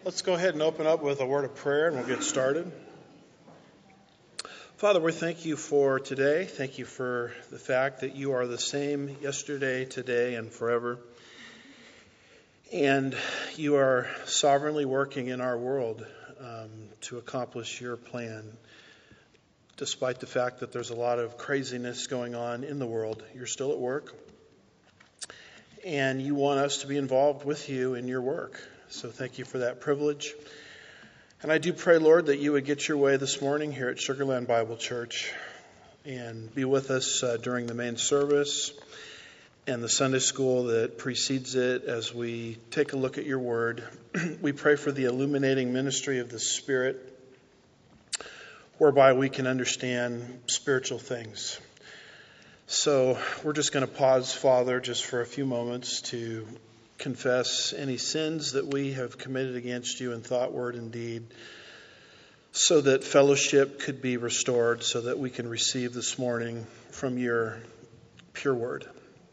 Let's go ahead and open up with a word of prayer and we'll get started. Father, we thank you for today. Thank you for the fact that you are the same yesterday, today, and forever. And you are sovereignly working in our world to accomplish your plan. Despite the fact that there's a lot of craziness going on in the world, you're still at work. And you want us to be involved with you in your work. So thank you for that privilege. And I do pray, Lord, that you would get your way this morning here at Sugar Land Bible Church and be with us during the main service and the Sunday school that precedes it as we take a look at your word. We pray for the illuminating ministry of the Spirit, whereby we can understand spiritual things. So we're just going to pause, Father, just for a few moments to confess any sins that we have committed against you in thought, word, and deed, so that fellowship could be restored, so that we can receive this morning from your pure word.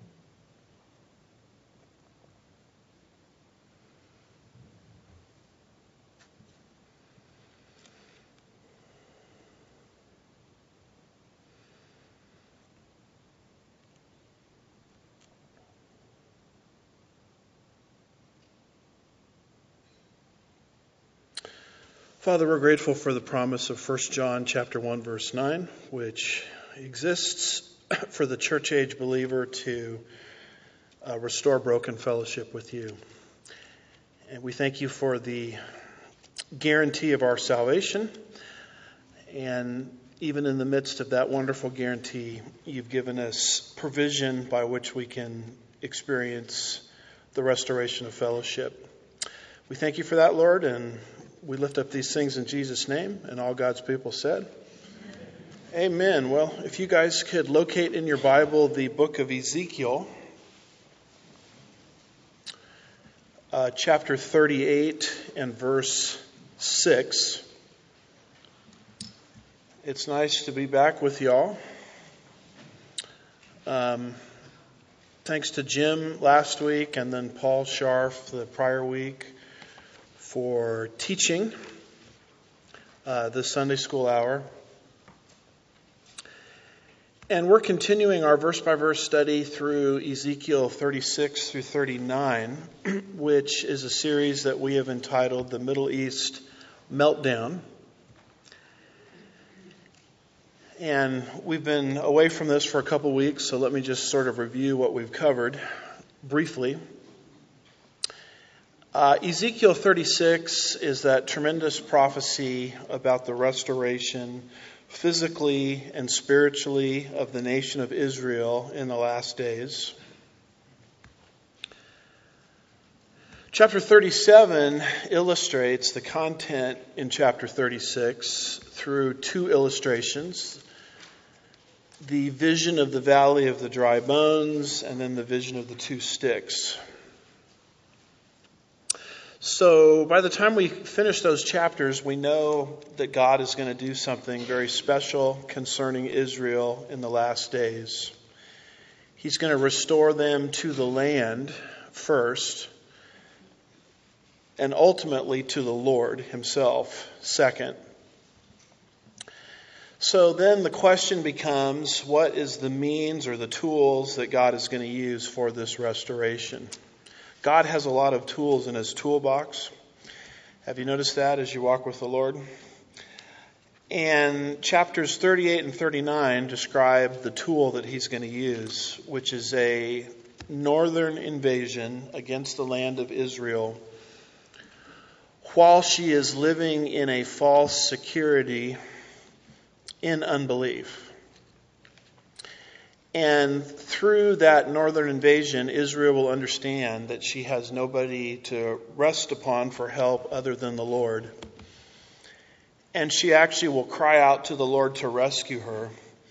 Father, we're grateful for the promise of 1 John chapter 1, verse 9, which exists for the church age believer to restore broken fellowship with you. And we thank you for the guarantee of our salvation. And even in the midst of that wonderful guarantee, you've given us provision by which we can experience the restoration of fellowship. We thank you for that, Lord, and we lift up these things in Jesus' name, and all God's people said, Amen. Well, if you guys could locate in your Bible the book of Ezekiel, chapter 38 and verse 6. It's nice to be back with y'all. Thanks to Jim last week and then Paul Scharf the prior week for teaching the Sunday school hour. And we're continuing our verse-by-verse study through Ezekiel 36 through 39, which is a series that we have entitled The Middle East Meltdown. And we've been away from this for a couple weeks, so let me just sort of review what we've covered briefly. Ezekiel 36 is that tremendous prophecy about the restoration physically and spiritually of the nation of Israel in the last days. Chapter 37 illustrates the content in chapter 36 through two illustrations. The vision of the valley of the dry bones and then the vision of the two sticks. So by the time we finish those chapters, we know that God is going to do something very special concerning Israel in the last days. He's going to restore them to the land first, and ultimately to the Lord himself second. So then the question becomes, what is the means or the tools that God is going to use for this restoration? God has a lot of tools in his toolbox. Have you noticed that as you walk with the Lord? And chapters 38 and 39 describe the tool that he's going to use, which is a northern invasion against the land of Israel while she is living in a false security in unbelief. And through that northern invasion, Israel will understand that she has nobody to rest upon for help other than the Lord. And she actually will cry out to the Lord to rescue her.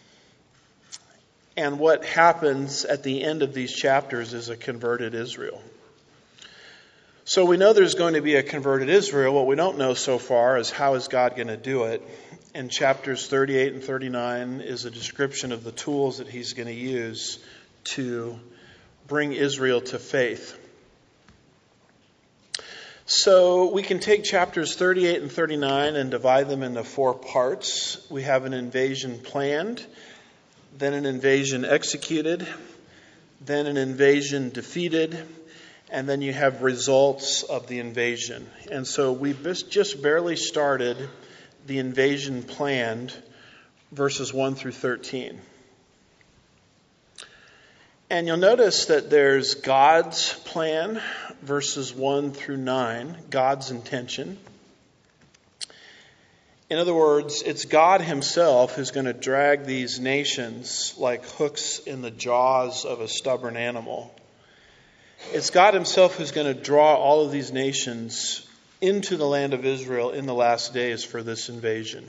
And what happens at the end of these chapters is a converted Israel. So we know there's going to be a converted Israel. What we don't know so far is how is God going to do it. And chapters 38 and 39 is a description of the tools that he's going to use to bring Israel to faith. So we can take chapters 38 and 39 and divide them into 4 parts. We have an invasion planned, then an invasion executed, then an invasion defeated, and then you have results of the invasion. And so we just barely started the invasion planned, verses 1 through 13. And you'll notice that there's God's plan, verses 1 through 9, God's intention. In other words, it's God himself who's going to drag these nations like hooks in the jaws of a stubborn animal. It's God himself who's going to draw all of these nations into the land of Israel in the last days for this invasion.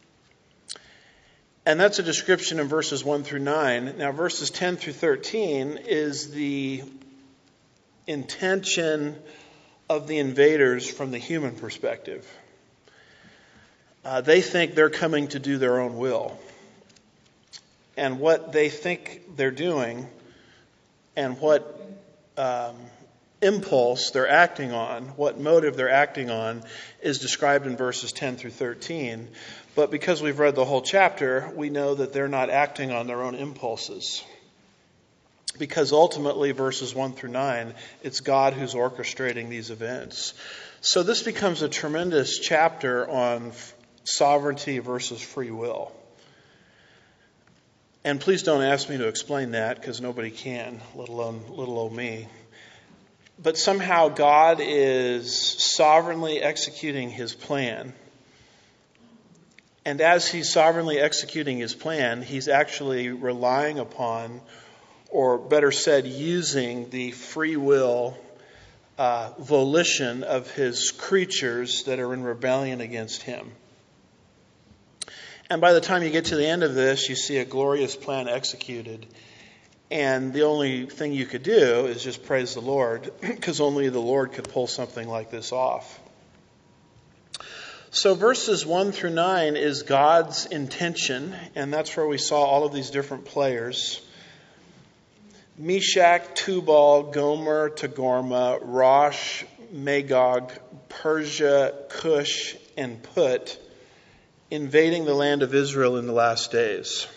And that's a description in verses 1 through 9. Now, verses 10 through 13 is the intention of the invaders from the human perspective. They think they're coming to do their own will. And what they think they're doing and what impulse they're acting on, what motive they're acting on, is described in verses 10 through 13. But because we've read the whole chapter, we know that they're not acting on their own impulses. Because ultimately, verses 1 through 9, it's God who's orchestrating these events. So this becomes a tremendous chapter on sovereignty versus free will. And please don't ask me to explain that, because nobody can, let alone little old me. But somehow God is sovereignly executing his plan. And as he's sovereignly executing his plan, he's actually relying upon, or better said, using the free will volition of his creatures that are in rebellion against him. And by the time you get to the end of this, you see a glorious plan executed. And the only thing you could do is just praise the Lord, because only the Lord could pull something like this off. So verses 1 through 9 is God's intention, and that's where we saw all of these different players. Meshach, Tubal, Gomer, Togarmah, Rosh, Magog, Persia, Cush, and Put, invading the land of Israel in the last days.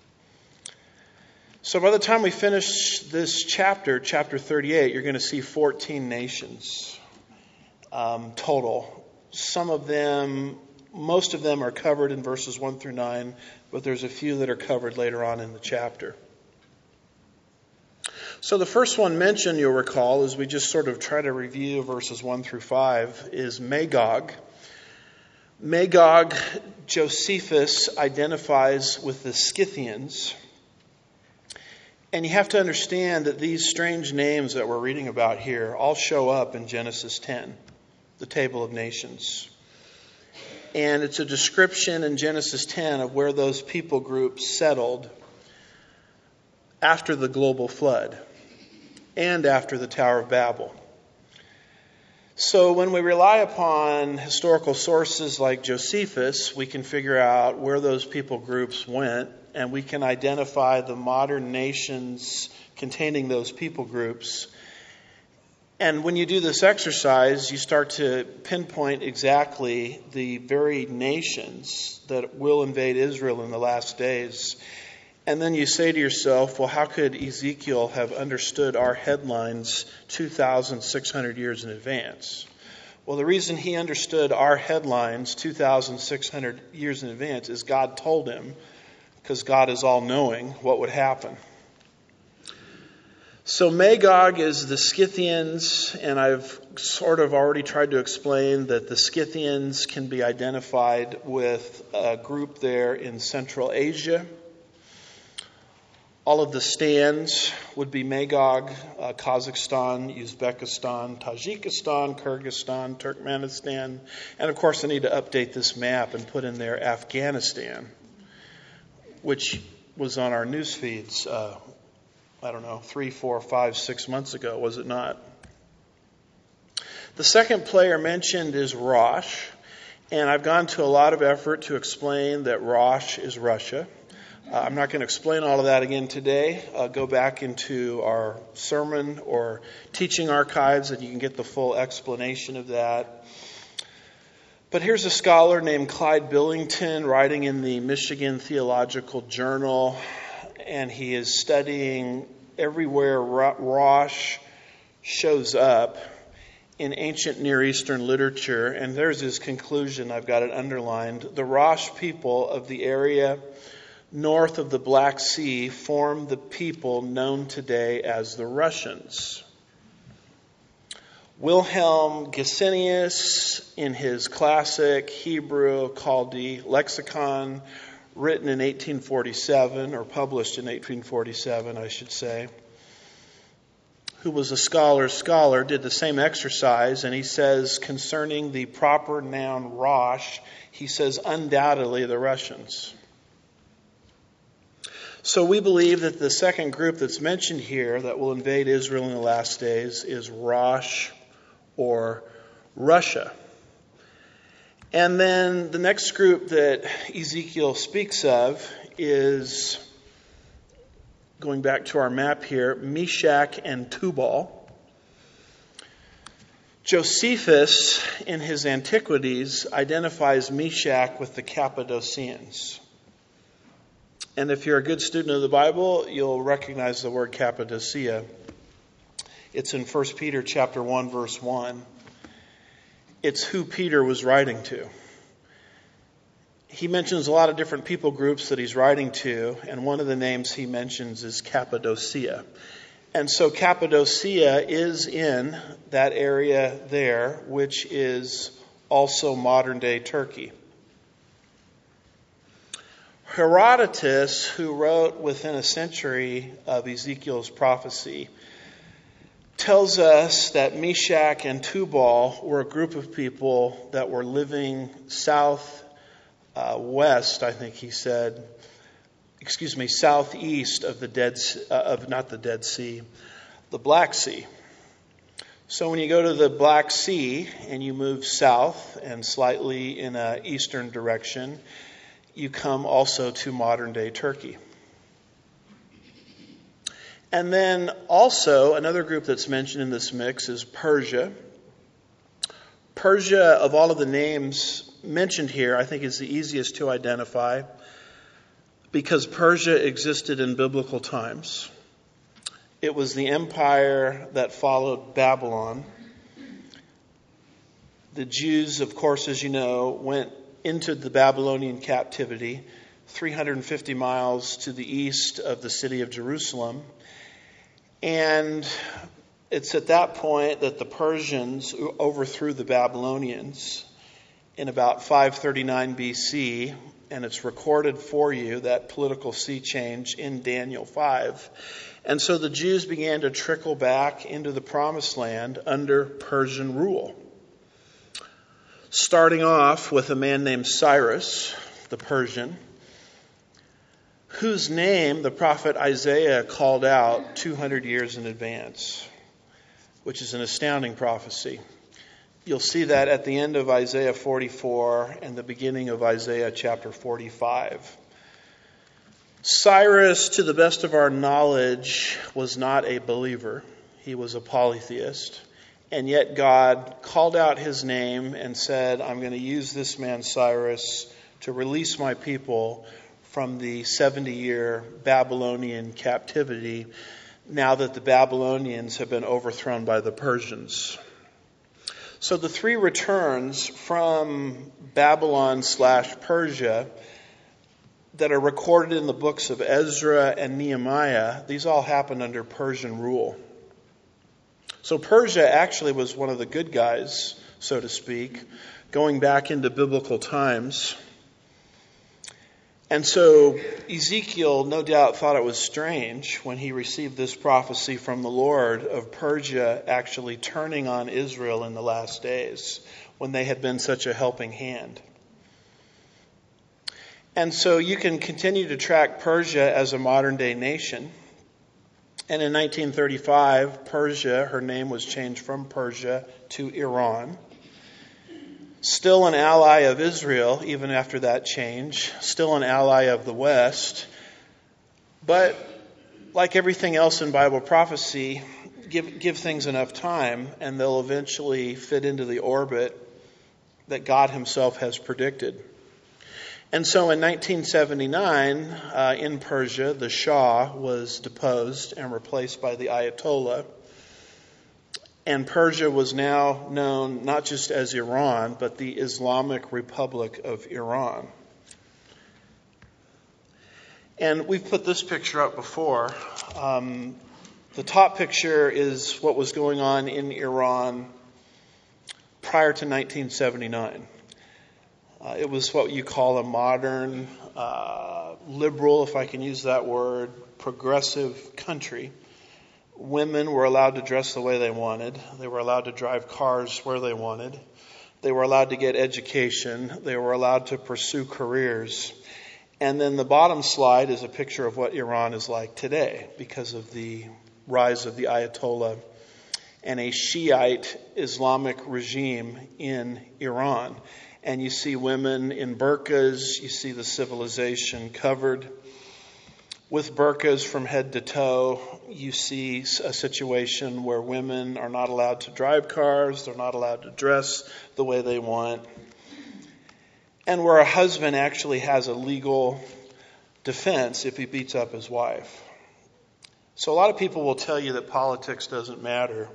So by the time we finish this chapter, chapter 38, you're going to see 14 nations total. Most of them are covered in verses 1 through 9, but there's a few that are covered later on in the chapter. So the first one mentioned, you'll recall, as we just sort of try to review verses 1 through 5, is Magog. Magog, Josephus identifies with the Scythians. And you have to understand that these strange names that we're reading about here all show up in Genesis 10, the Table of Nations. And it's a description in Genesis 10 of where those people groups settled after the global flood and after the Tower of Babel. So when we rely upon historical sources like Josephus, we can figure out where those people groups went, and we can identify the modern nations containing those people groups. And when you do this exercise, you start to pinpoint exactly the very nations that will invade Israel in the last days. And then you say to yourself, well, how could Ezekiel have understood our headlines 2,600 years in advance? Well, the reason he understood our headlines 2,600 years in advance is God told him, because God is all-knowing what would happen. So Magog is the Scythians, and I've sort of already tried to explain that the Scythians can be identified with a group there in Central Asia. All of the stands would be Magog, Kazakhstan, Uzbekistan, Tajikistan, Kyrgyzstan, Turkmenistan. And of course I need to update this map and put in there Afghanistan, which was on our news feeds, 3, 4, 5, 6 months ago, was it not? The second player mentioned is Rosh. And I've gone to a lot of effort to explain that Rosh is Russia. I'm not going to explain all of that again today. Go back into our sermon or teaching archives and you can get the full explanation of that. But here's a scholar named Clyde Billington writing in the Michigan Theological Journal, and he is studying everywhere Rosh shows up in ancient Near Eastern literature, and there's his conclusion. I've got it underlined. The Rosh people of the area north of the Black Sea formed the people known today as the Russians. Wilhelm Gesenius, in his classic Hebrew Chaldee lexicon, written in 1847, or published in 1847, I should say, who was a scholar's scholar, did the same exercise, and he says concerning the proper noun Rosh, he says undoubtedly the Russians. So we believe that the second group that's mentioned here that will invade Israel in the last days is Rosh, or Russia. And then the next group that Ezekiel speaks of is, going back to our map here, Meshach and Tubal. Josephus, in his Antiquities, identifies Meshach with the Cappadocians. And if you're a good student of the Bible, you'll recognize the word Cappadocia. It's in 1 Peter chapter 1, verse 1. It's who Peter was writing to. He mentions a lot of different people groups that he's writing to, and one of the names he mentions is Cappadocia. And so Cappadocia is in that area there, which is also modern-day Turkey. Herodotus, who wrote within a century of Ezekiel's prophecy, tells us that Meshach and Tubal were a group of people that were living southeast of the Black Sea. So when you go to the Black Sea and you move south and slightly in an eastern direction, you come also to modern-day Turkey. And then also another group that's mentioned in this mix is Persia. Persia, of all of the names mentioned here, I think is the easiest to identify because Persia existed in biblical times. It was the empire that followed Babylon. The Jews, of course, as you know, went into the Babylonian captivity 350 miles to the east of the city of Jerusalem. And it's at that point that the Persians overthrew the Babylonians in about 539 BC, and it's recorded for you, that political sea change, in Daniel 5. And so the Jews began to trickle back into the Promised Land under Persian rule. Starting off with a man named Cyrus, the Persian, whose name the prophet Isaiah called out 200 years in advance, which is an astounding prophecy. You'll see that at the end of Isaiah 44 and the beginning of Isaiah chapter 45. Cyrus, to the best of our knowledge, was not a believer. He was a polytheist. And yet God called out his name and said, I'm going to use this man Cyrus to release my people from the 70-year Babylonian captivity, now that the Babylonians have been overthrown by the Persians. So the three returns from Babylon/Persia that are recorded in the books of Ezra and Nehemiah, these all happened under Persian rule. So Persia actually was one of the good guys, so to speak, going back into biblical times. And so Ezekiel no doubt thought it was strange when he received this prophecy from the Lord of Persia actually turning on Israel in the last days when they had been such a helping hand. And so you can continue to track Persia as a modern day nation. And in 1935, Persia, her name was changed from Persia to Iran. Still an ally of Israel, even after that change. Still an ally of the West. But like everything else in Bible prophecy, give things enough time and they'll eventually fit into the orbit that God himself has predicted. And so in 1979, in Persia, the Shah was deposed and replaced by the Ayatollah. And Persia was now known not just as Iran, but the Islamic Republic of Iran. And we've put this picture up before. The top picture is what was going on in Iran prior to 1979. It was what you call a modern, liberal, if I can use that word, progressive country. Women were allowed to dress the way they wanted. They were allowed to drive cars where they wanted. They were allowed to get education. They were allowed to pursue careers. And then the bottom slide is a picture of what Iran is like today because of the rise of the Ayatollah and a Shiite Islamic regime in Iran. And you see women in burqas. You see the civilization covered with burqas from head to toe. You see a situation where women are not allowed to drive cars. They're not allowed to dress the way they want. And where a husband actually has a legal defense if he beats up his wife. So a lot of people will tell you that politics doesn't matter.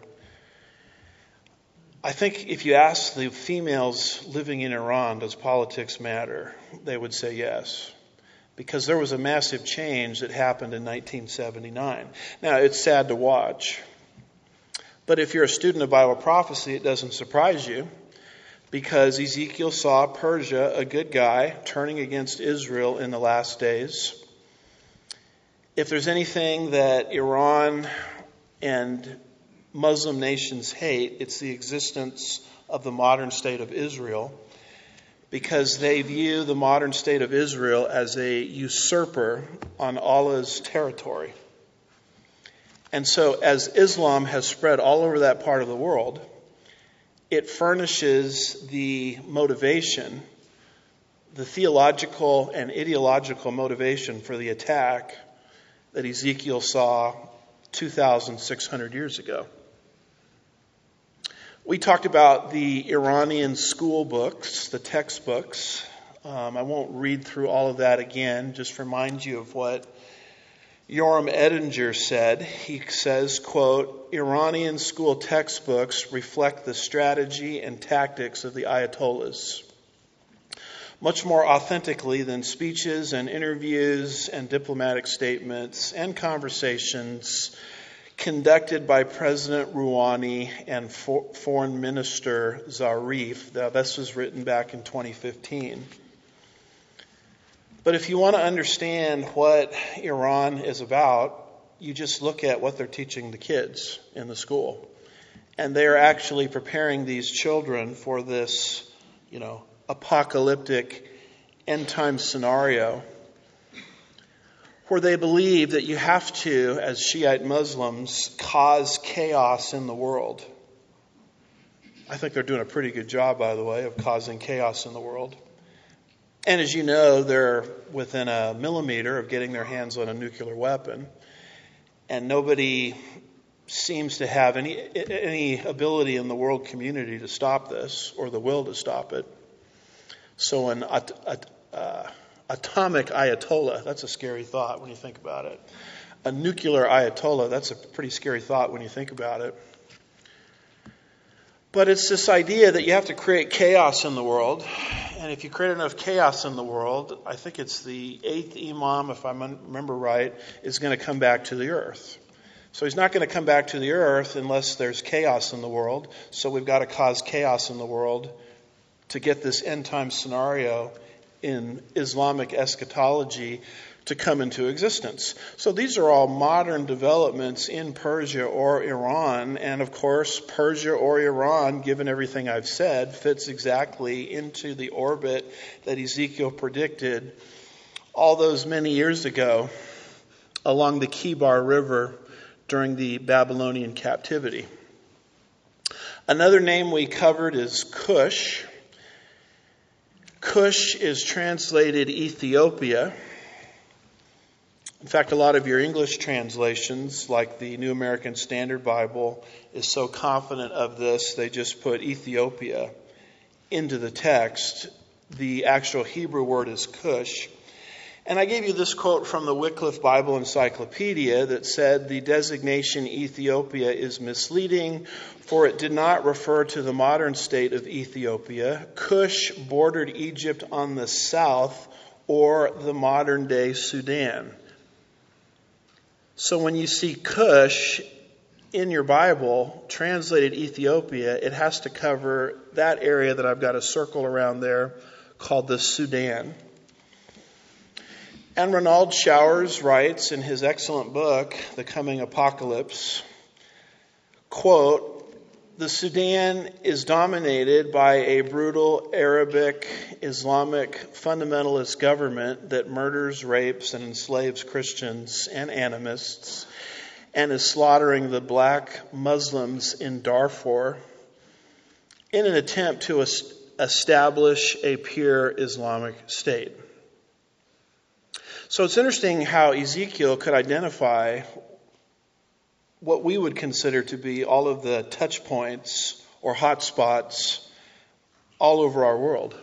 I think if you ask the females living in Iran, does politics matter? They would say yes. Because there was a massive change that happened in 1979. Now, it's sad to watch. But if you're a student of Bible prophecy, it doesn't surprise you. Because Ezekiel saw Persia, a good guy, turning against Israel in the last days. If there's anything that Iran and Muslim nations hate, it's the existence of the modern state of Israel. Because they view the modern state of Israel as a usurper on Allah's territory. And so as Islam has spread all over that part of the world, it furnishes the motivation, the theological and ideological motivation for the attack that Ezekiel saw 2,600 years ago. We talked about the Iranian school books, the textbooks. I won't read through all of that again, just remind you of what Yoram Edinger said. He says, quote, Iranian school textbooks reflect the strategy and tactics of the Ayatollahs much more authentically than speeches and interviews and diplomatic statements and conversations conducted by President Rouhani and Foreign Minister Zarif. Now, this was written back in 2015. But if you want to understand what Iran is about, you just look at what they're teaching the kids in the school. And they are actually preparing these children for this, apocalyptic end-time scenario where they believe that you have to, as Shiite Muslims, cause chaos in the world. I think they're doing a pretty good job, by the way, of causing chaos in the world. And as you know, they're within a millimeter of getting their hands on a nuclear weapon. And nobody seems to have any ability in the world community to stop this or the will to stop it. So an atomic Ayatollah, that's a scary thought when you think about it. A nuclear Ayatollah, that's a pretty scary thought when you think about it. But it's this idea that you have to create chaos in the world. And if you create enough chaos in the world, I think it's the 8th Imam, if I remember right, is going to come back to the earth. So he's not going to come back to the earth unless there's chaos in the world. So we've got to cause chaos in the world to get this end-time scenario in Islamic eschatology to come into existence. So these are all modern developments in Persia or Iran. And of course, Persia or Iran, given everything I've said, fits exactly into the orbit that Ezekiel predicted all those many years ago along the Kibar River during the Babylonian captivity. Another name we covered is Cush. Cush is translated Ethiopia. In fact, a lot of your English translations, like the New American Standard Bible, is so confident of this, they just put Ethiopia into the text. The actual Hebrew word is Cush. And I gave you this quote from the Wycliffe Bible Encyclopedia that said the designation Ethiopia is misleading, for it did not refer to the modern state of Ethiopia. Cush bordered Egypt on the south, or the modern day Sudan. So when you see Cush in your Bible translated Ethiopia, it has to cover that area that I've got a circle around there called the Sudan. And Ronald Showers writes in his excellent book, The Coming Apocalypse, quote, "The Sudan is dominated by a brutal Arabic Islamic fundamentalist government that murders, rapes, and enslaves Christians and animists, and is slaughtering the black Muslims in Darfur in an attempt to establish a pure Islamic state." So it's interesting how Ezekiel could identify what we would consider to be all of the touch points or hot spots all over our world.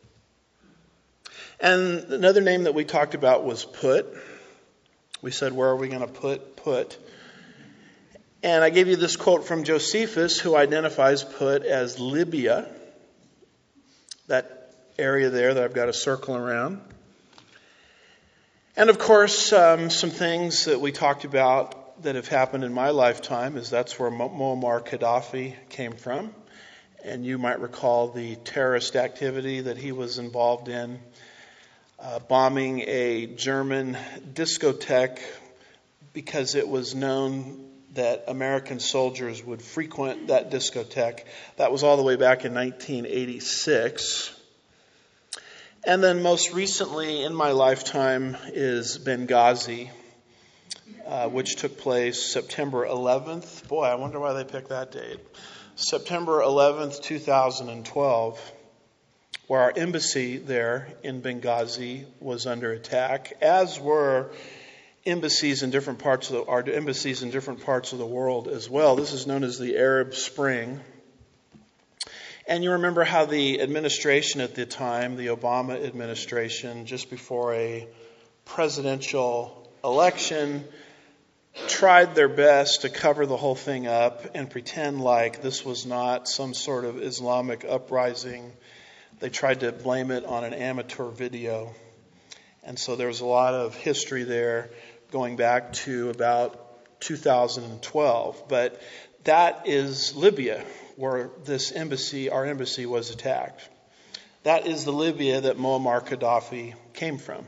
And another name that we talked about was Put. We said, where are we going to put? And I gave you this quote from Josephus, who identifies Put as Libya, that area there that I've got a circle around. And of course, some things that we talked about that have happened in my lifetime is that's where Muammar Gaddafi came from. And you might recall the terrorist activity that he was involved in, bombing a German discotheque because it was known that American soldiers would frequent that discotheque. That was all the way back in 1986. And then most recently in my lifetime is Benghazi, which took place September 11th. Boy, I wonder why they picked that date. September 11th, 2012, where our embassy there in Benghazi was under attack, as were embassies in different parts of the world as well. This is known as the Arab Spring. And you remember how the administration at the time, the Obama administration, just before a presidential election, tried their best to cover the whole thing up and pretend like this was not some sort of Islamic uprising. They tried to blame it on an amateur video. And so there was a lot of history there going back to about 2012. But that is Libya, where our embassy was attacked. That is the Libya that Muammar Gaddafi came from.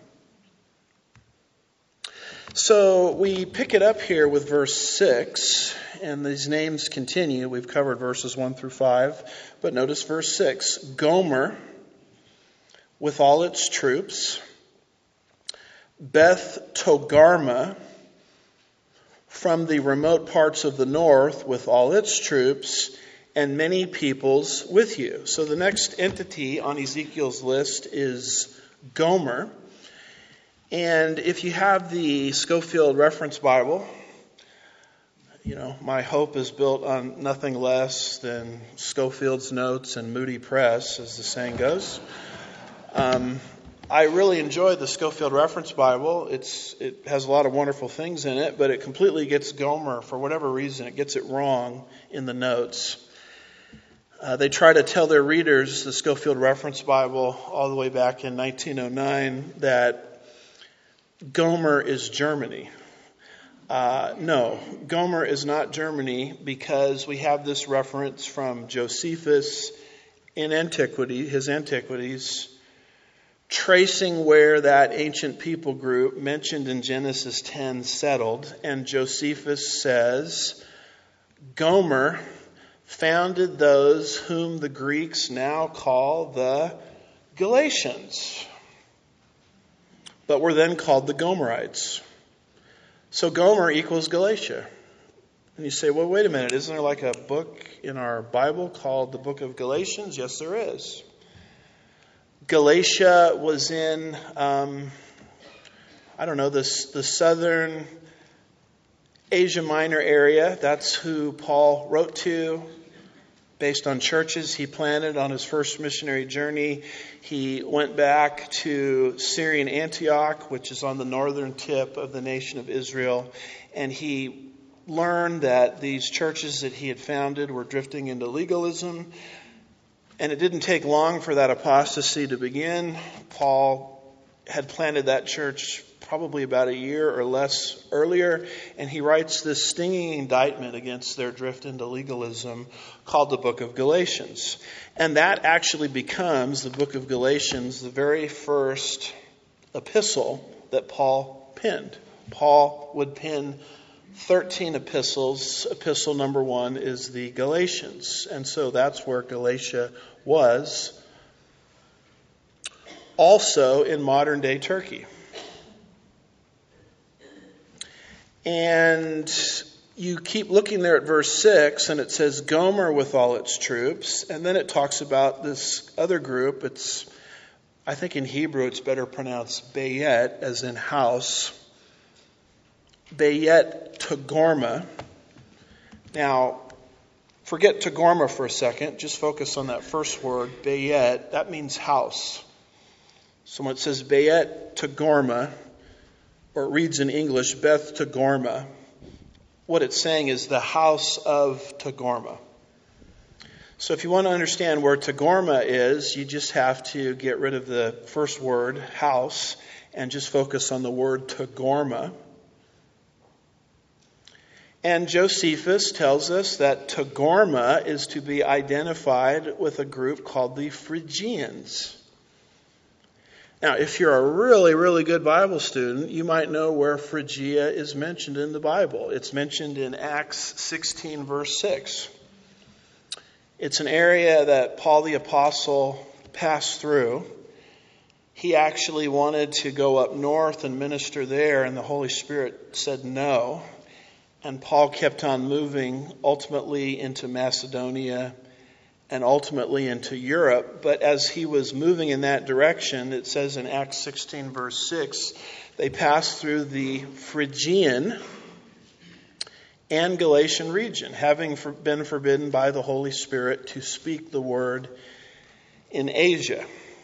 So we pick it up here with verse 6, and these names continue. We've covered verses 1 through 5, but notice verse 6. Gomer with all its troops, Beth Togarmah from the remote parts of the north with all its troops, and many peoples with you. So the next entity on Ezekiel's list is Gomer. And if you have the Scofield Reference Bible, my hope is built on nothing less than Scofield's Notes and Moody Press, as the saying goes. I really enjoy the Scofield Reference Bible. It has a lot of wonderful things in it, but it completely gets Gomer, for whatever reason, it gets it wrong in the notes. They try to tell their readers, the Scofield Reference Bible, all the way back in 1909, that Gomer is Germany. No, Gomer is not Germany, because we have this reference from Josephus in his Antiquities, tracing where that ancient people group mentioned in Genesis 10 settled. And Josephus says, Gomer founded those whom the Greeks now call the Galatians, but were then called the Gomerites. So Gomer equals Galatia. And you say, well, wait a minute, isn't there like a book in our Bible called the Book of Galatians? Yes, there is. Galatia was in, I the southern Asia Minor area. That's who Paul wrote to, based on churches he planted on his first missionary journey. He went back to Syrian Antioch, which is on the northern tip of the nation of Israel, and he learned that these churches that he had founded were drifting into legalism. And it didn't take long for that apostasy to begin. Paul had planted that church probably about a year or less earlier, and he writes this stinging indictment against their drift into legalism called the Book of Galatians. And that actually becomes, the Book of Galatians, the very first epistle that Paul penned. Paul would pen 13 epistles. Epistle number 1 is the Galatians. And so that's where Galatia was. Also in modern day Turkey. And you keep looking there at verse 6, and it says Gomer with all its troops. And then it talks about this other group. I think in Hebrew it's better pronounced Bayet, as in house. Bayet Togarmah. Now, forget Togarmah for a second. Just focus on that first word, Bayet. That means house. So when it says Bayet Togarmah, or it reads in English, Beth Togarmah, what it's saying is the house of Togarmah. So if you want to understand where Togarmah is, you just have to get rid of the first word, house, and just focus on the word Togarmah. And Josephus tells us that Togarmah is to be identified with a group called the Phrygians. Now, if you're a really, really good Bible student, you might know where Phrygia is mentioned in the Bible. It's mentioned in Acts 16, verse 6. It's an area that Paul the Apostle passed through. He actually wanted to go up north and minister there, and the Holy Spirit said no. And Paul kept on moving, ultimately into Macedonia and ultimately into Europe. But as he was moving in that direction, it says in Acts 16, verse 6, they passed through the Phrygian and Galatian region, having been forbidden by the Holy Spirit to speak the word in Asia.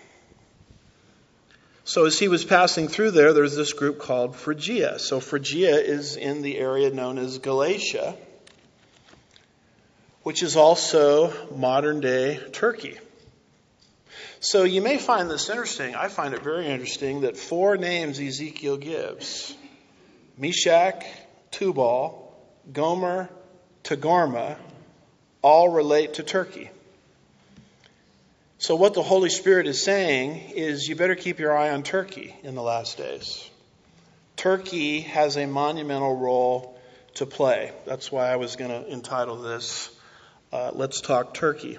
So as he was passing through there, there's this group called Phrygia. So Phrygia is in the area known as Galatia, which is also modern-day Turkey. So you may find this interesting. I find it very interesting that 4 names Ezekiel gives, Meshach, Tubal, Gomer, Togarmah, all relate to Turkey. So what the Holy Spirit is saying is you better keep your eye on Turkey in the last days. Turkey has a monumental role to play. That's why I was going to entitle this, Let's Talk Turkey.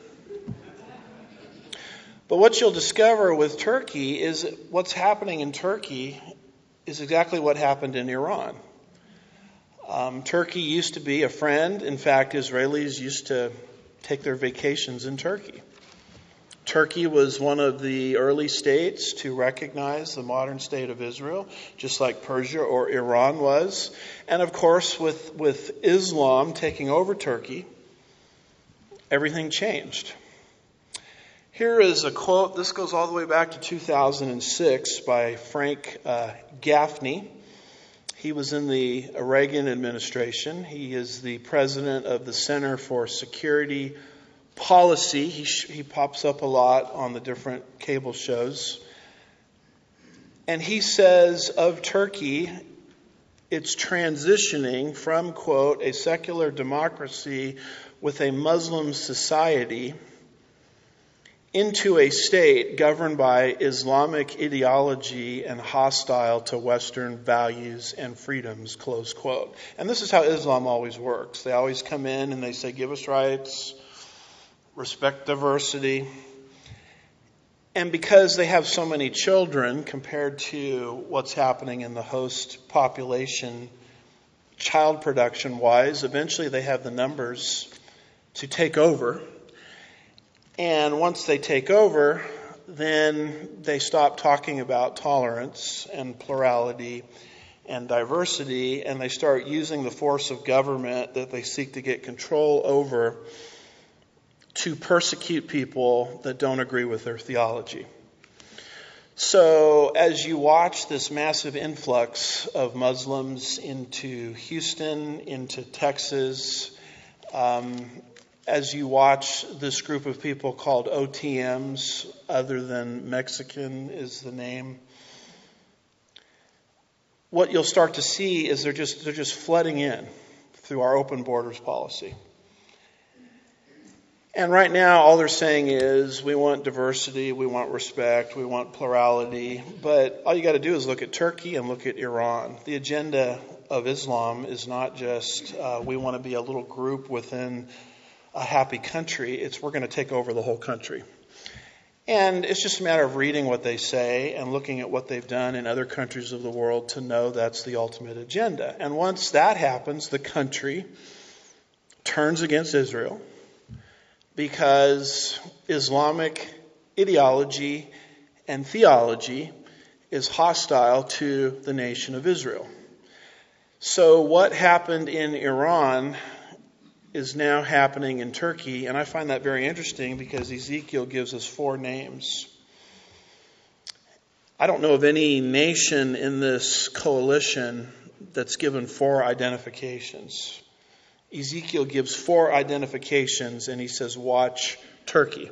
But what you'll discover with Turkey is what's happening in Turkey is exactly what happened in Iran. Turkey used to be a friend. In fact, Israelis used to take their vacations in Turkey. Turkey was one of the early states to recognize the modern state of Israel, just like Persia or Iran was. And of course, with Islam taking over Turkey, everything changed. Here is a quote. This goes all the way back to 2006 by Frank Gaffney. He was in the Reagan administration. He is the president of the Center for Security Policy. He pops up a lot on the different cable shows. And he says of Turkey, it's transitioning from, quote, a secular democracy with a Muslim society into a state governed by Islamic ideology and hostile to Western values and freedoms, close quote. And this is how Islam always works. They always come in and they say, give us rights, respect diversity. And because they have so many children compared to what's happening in the host population, child production wise, eventually they have the numbers to take over. And once they take over, then they stop talking about tolerance and plurality and diversity, and they start using the force of government that they seek to get control over to persecute people that don't agree with their theology. So as you watch this massive influx of Muslims into Houston, into Texas, as you watch this group of people called OTMs, other than Mexican is the name, what you'll start to see is they're just flooding in through our open borders policy. And right now, all they're saying is, we want diversity, we want respect, we want plurality. But all you got to do is look at Turkey and look at Iran. The agenda of Islam is not just, we want to be a little group within a happy country. It's, we're going to take over the whole country. And it's just a matter of reading what they say and looking at what they've done in other countries of the world to know that's the ultimate agenda. And once that happens, the country turns against Israel, because Islamic ideology and theology is hostile to the nation of Israel. So what happened in Iran is now happening in Turkey, and I find that very interesting because Ezekiel gives us 4 names. I don't know of any nation in this coalition that's given 4 identifications. Ezekiel gives 4 identifications, and he says, watch Turkey.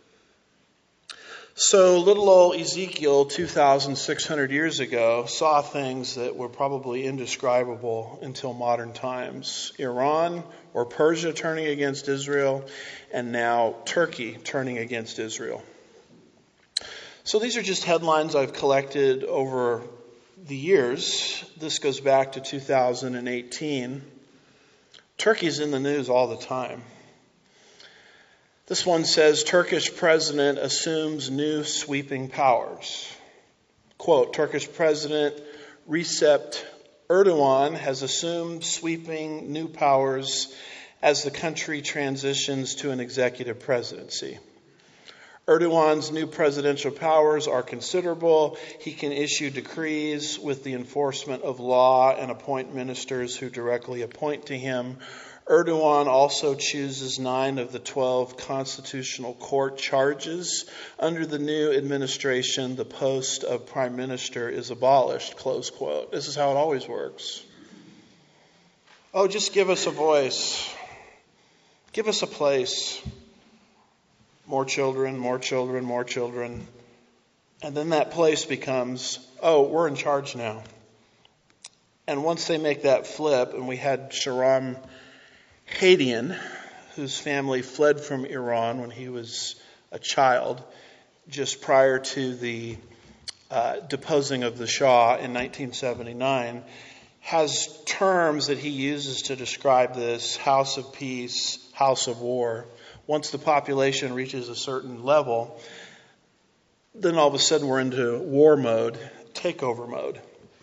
So little old Ezekiel, 2,600 years ago, saw things that were probably indescribable until modern times. Iran or Persia turning against Israel, and now Turkey turning against Israel. So these are just headlines I've collected over the years. This goes back to 2018. Turkey's in the news all the time. This one says, Turkish president assumes new sweeping powers. Quote, Turkish President Recep Erdogan has assumed sweeping new powers as the country transitions to an executive presidency. Erdogan's new presidential powers are considerable. He can issue decrees with the enforcement of law and appoint ministers who directly appoint to him. Erdogan also chooses 9 of the 12 constitutional court charges. Under the new administration, the post of prime minister is abolished, close quote. This is how it always works. Oh, just give us a voice. Give us a place. More children, more children, more children. And then that place becomes, oh, we're in charge now. And once they make that flip, and we had Shahram Hadian, whose family fled from Iran when he was a child, just prior to the deposing of the Shah in 1979, has terms that he uses to describe this: house of peace, house of war. Once the population reaches a certain level, then all of a sudden we're into war mode, takeover mode.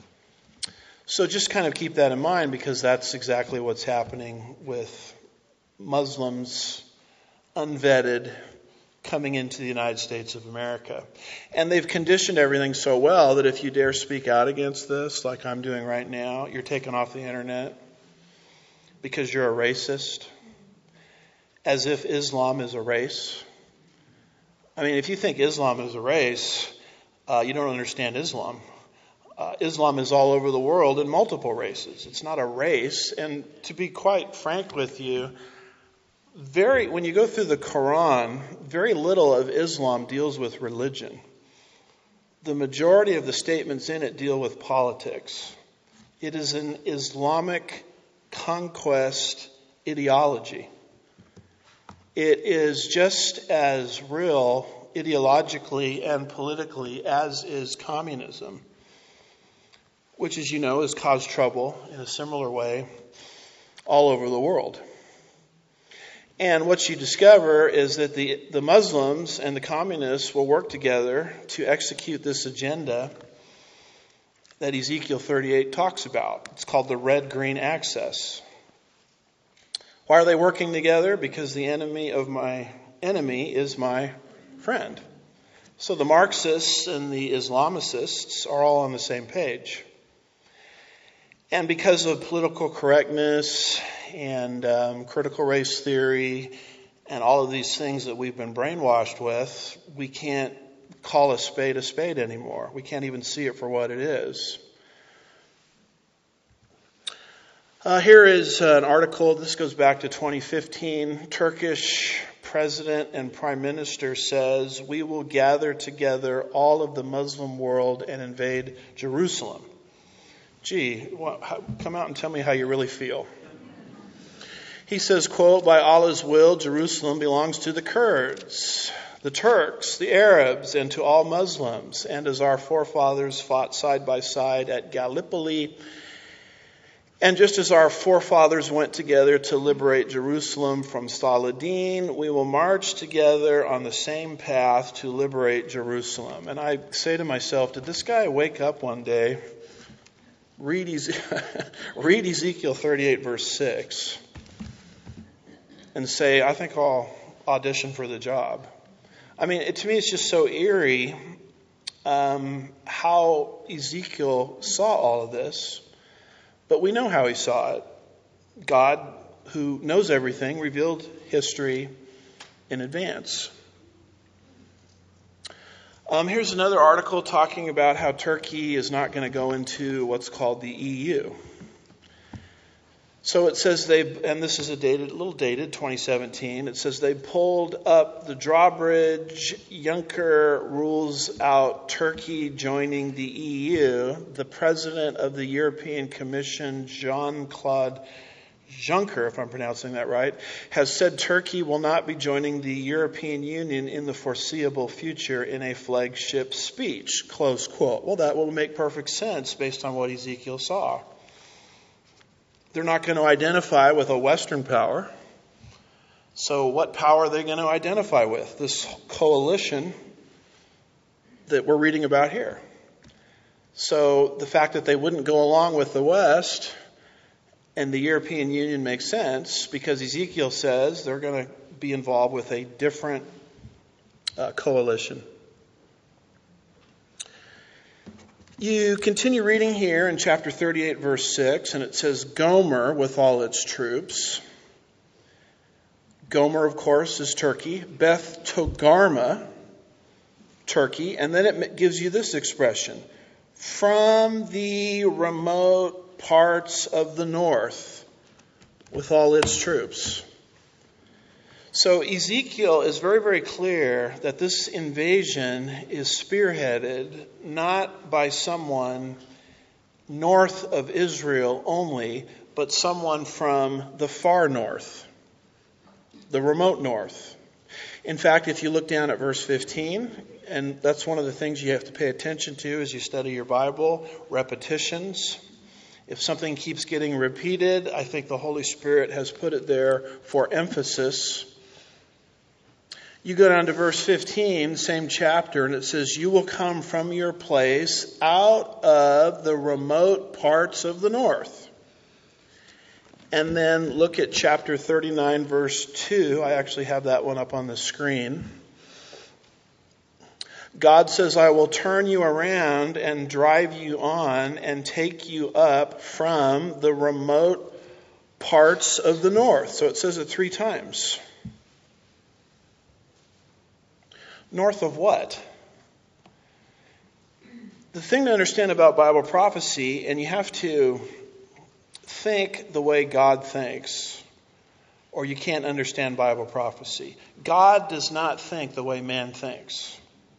So just kind of keep that in mind, because that's exactly what's happening with Muslims, unvetted, coming into the United States of America. And they've conditioned everything so well that if you dare speak out against this, like I'm doing right now, you're taken off the internet because you're a racist. As if Islam is a race. I mean, if you think Islam is a race, you don't understand Islam. Islam is all over the world in multiple races. It's not a race. And to be quite frank with you, when you go through the Quran, very little of Islam deals with religion. The majority of the statements in it deal with politics. It is an Islamic conquest ideology. It is just as real ideologically and politically as is communism, which, as you know, has caused trouble in a similar way all over the world. And what you discover is that the Muslims and the communists will work together to execute this agenda that Ezekiel 38 talks about. It's called the red-green axis. Why are they working together? Because the enemy of my enemy is my friend. So the Marxists and the Islamicists are all on the same page. And because of political correctness and critical race theory and all of these things that we've been brainwashed with, we can't call a spade anymore. We can't even see it for what it is. Here is an article. This goes back to 2015. Turkish President and Prime Minister says, "We will gather together all of the Muslim world and invade Jerusalem." Gee, come out and tell me how you really feel. He says, quote, "By Allah's will, Jerusalem belongs to the Kurds, the Turks, the Arabs, and to all Muslims. And as our forefathers fought side by side at Gallipoli, and just as our forefathers went together to liberate Jerusalem from Saladin, we will march together on the same path to liberate Jerusalem." And I say to myself, did this guy wake up one day, read Ezekiel 38 verse 6, and say, I think I'll audition for the job? I mean, to me it's just so eerie how Ezekiel saw all of this. But we know how he saw it. God, who knows everything, revealed history in advance. Here's another article talking about how Turkey is not going to go into what's called the EU. So it says and this is a little dated, 2017. It says they pulled up the drawbridge. Juncker rules out Turkey joining the EU. The president of the European Commission, Jean-Claude Juncker, if I'm pronouncing that right, has said Turkey will not be joining the European Union in the foreseeable future in a flagship speech, close quote. Well, that will make perfect sense based on what Ezekiel saw. They're not going to identify with a Western power. So what power are they going to identify with? This coalition that we're reading about here. So the fact that they wouldn't go along with the West and the European Union makes sense because Ezekiel says they're going to be involved with a different coalition. You continue reading here in chapter 38, verse 6, and it says, Gomer with all its troops. Gomer, of course, is Turkey. Beth Togarmah, Turkey. And then it gives you this expression, from the remote parts of the north with all its troops. So Ezekiel is very, very clear that this invasion is spearheaded not by someone north of Israel only, but someone from the far north, the remote north. In fact, if you look down at verse 15, and that's one of the things you have to pay attention to as you study your Bible, repetitions. If something keeps getting repeated, I think the Holy Spirit has put it there for emphasis. You go down to verse 15, same chapter, and it says, you will come from your place out of the remote parts of the north. And then look at chapter 39, verse 2. I actually have that one up on the screen. God says, I will turn you around and drive you on and take you up from the remote parts of the north. So it says it 3 times. North of what? The thing to understand about Bible prophecy, and you have to think the way God thinks, or you can't understand Bible prophecy. God does not think the way man thinks.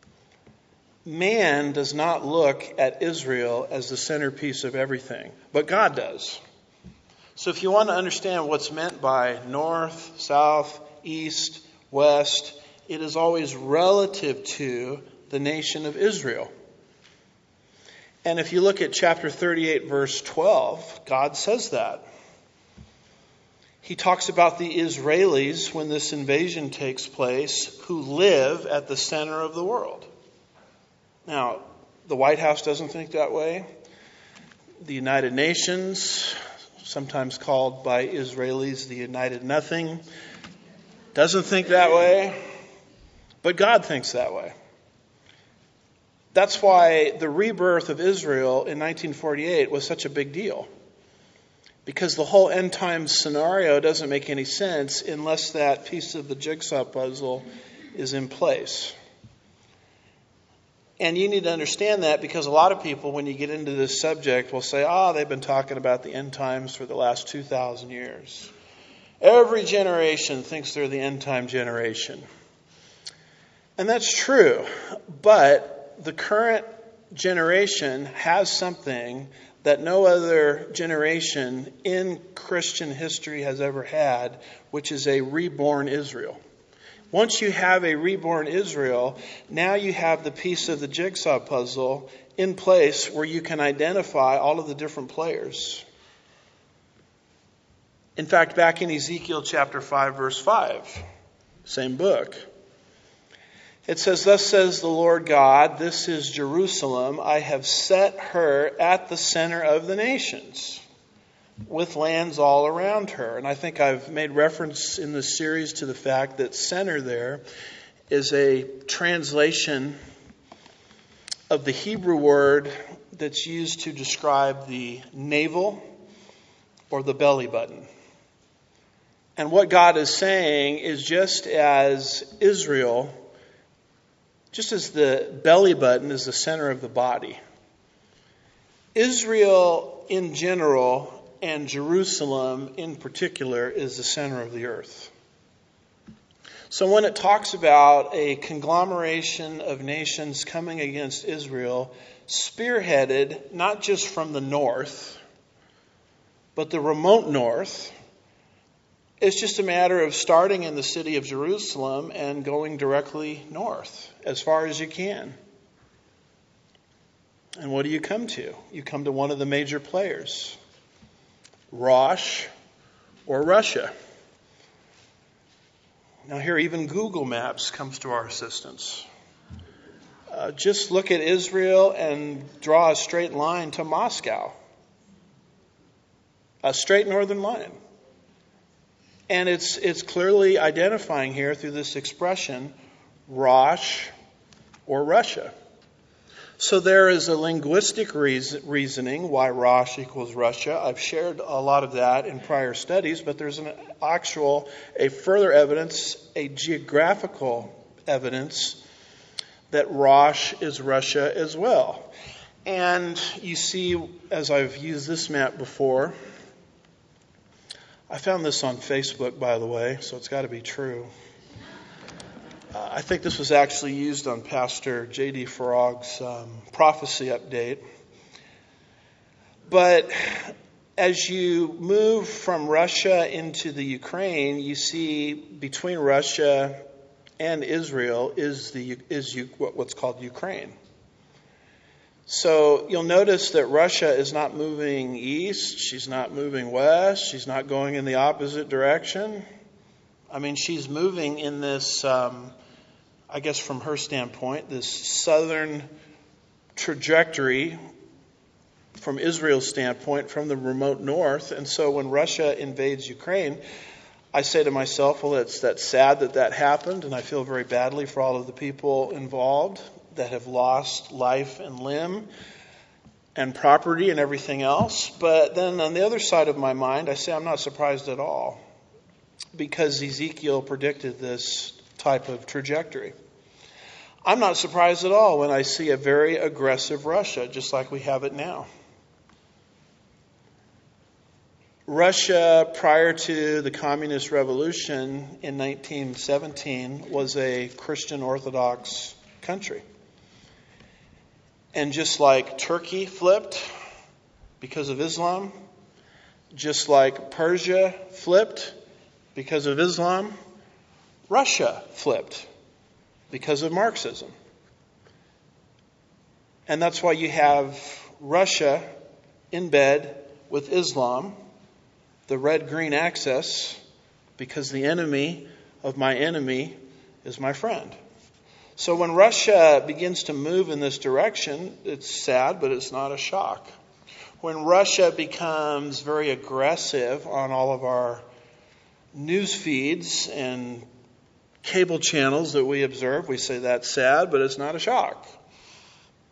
Man does not look at Israel as the centerpiece of everything, but God does. So if you want to understand what's meant by north, south, east, west, it is always relative to the nation of Israel. And if you look at chapter 38, verse 12, God says that. He talks about the Israelis when this invasion takes place who live at the center of the world. Now, the White House doesn't think that way. The United Nations, sometimes called by Israelis the United Nothing, doesn't think that way. But God thinks that way. That's why the rebirth of Israel in 1948 was such a big deal. Because the whole end times scenario doesn't make any sense unless that piece of the jigsaw puzzle is in place. And you need to understand that, because a lot of people, when you get into this subject, will say, they've been talking about the end times for the last 2,000 years. Every generation thinks they're the end time generation. And that's true. But the current generation has something that no other generation in Christian history has ever had, which is a reborn Israel. Once you have a reborn Israel, now you have the piece of the jigsaw puzzle in place where you can identify all of the different players. In fact, back in Ezekiel chapter 5, verse 5, same book, it says, "Thus says the Lord God, this is Jerusalem. I have set her at the center of the nations, with lands all around her." And I think I've made reference in this series to the fact that center there is a translation of the Hebrew word that's used to describe the navel or the belly button. And what God is saying is, just as Israel, just as the belly button is the center of the body, Israel in general and Jerusalem in particular is the center of the earth. So when it talks about a conglomeration of nations coming against Israel, spearheaded not just from the north, but the remote north, it's just a matter of starting in the city of Jerusalem and going directly north as far as you can. And what do you come to? You come to one of the major players, Rosh or Russia. Now here, even Google Maps comes to our assistance. Just look at Israel and draw a straight line to Moscow. A straight northern line. And it's clearly identifying here through this expression, Rosh or Russia. So there is a linguistic reasoning why Rosh equals Russia. I've shared a lot of that in prior studies, but there's a further evidence, a geographical evidence that Rosh is Russia as well. And you see, as I've used this map before, I found this on Facebook, by the way, so it's got to be true. I think this was actually used on Pastor J.D. Farag's prophecy update. But as you move from Russia into the Ukraine, you see between Russia and Israel is what's called Ukraine. So you'll notice that Russia is not moving east, she's not moving west, she's not going in the opposite direction. I mean, she's moving in this, I guess from her standpoint, this southern trajectory from Israel's standpoint, from the remote north. And so when Russia invades Ukraine, I say to myself, well, that's sad that happened, and I feel very badly for all of the people involved that have lost life and limb and property and everything else. But then on the other side of my mind, I say I'm not surprised at all, because Ezekiel predicted this type of trajectory. I'm not surprised at all when I see a very aggressive Russia, just like we have it now. Russia, prior to the Communist Revolution in 1917, was a Christian Orthodox country. And just like Turkey flipped because of Islam, just like Persia flipped because of Islam, Russia flipped because of Marxism. And that's why you have Russia in bed with Islam, the red-green axis, because the enemy of my enemy is my friend. So when Russia begins to move in this direction, it's sad, but it's not a shock. When Russia becomes very aggressive on all of our news feeds and cable channels that we observe, we say that's sad, but it's not a shock.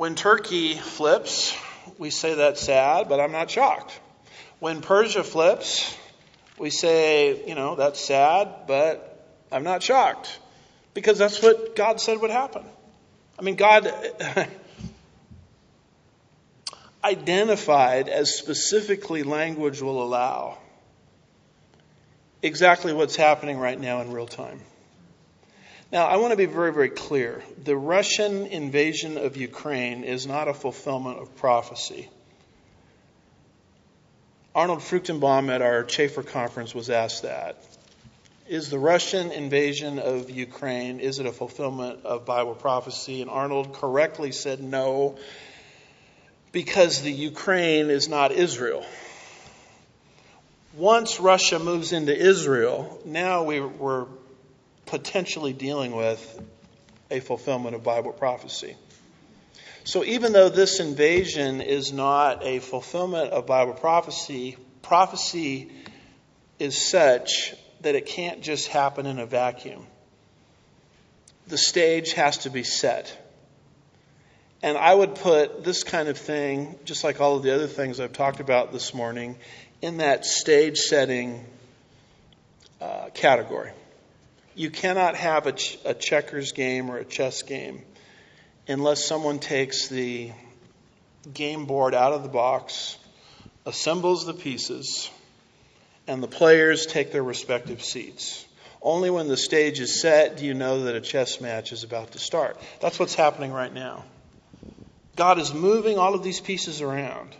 When Turkey flips, we say that's sad, but I'm not shocked. When Persia flips, we say, that's sad, but I'm not shocked. Because that's what God said would happen. I mean, God identified, as specifically language will allow, exactly what's happening right now in real time. Now, I want to be very, very clear. The Russian invasion of Ukraine is not a fulfillment of prophecy. Arnold Fruchtenbaum at our Chafer conference was asked that. Is the Russian invasion of Ukraine, is it a fulfillment of Bible prophecy? And Arnold correctly said no, because the Ukraine is not Israel. Once Russia moves into Israel, now we're potentially dealing with a fulfillment of Bible prophecy. So even though this invasion is not a fulfillment of Bible prophecy, prophecy is such that it can't just happen in a vacuum. The stage has to be set. And I would put this kind of thing, just like all of the other things I've talked about this morning, in that stage setting category. You cannot have a checkers game or a chess game unless someone takes the game board out of the box, assembles the pieces, and the players take their respective seats. Only when the stage is set do you know that a chess match is about to start. That's what's happening right now. God is moving all of these pieces around.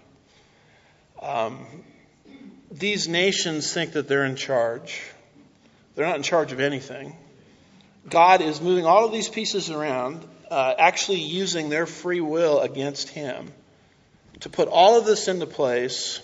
These nations think that they're in charge. They're not in charge of anything. God is moving all of these pieces around, actually using their free will against him to put all of this into place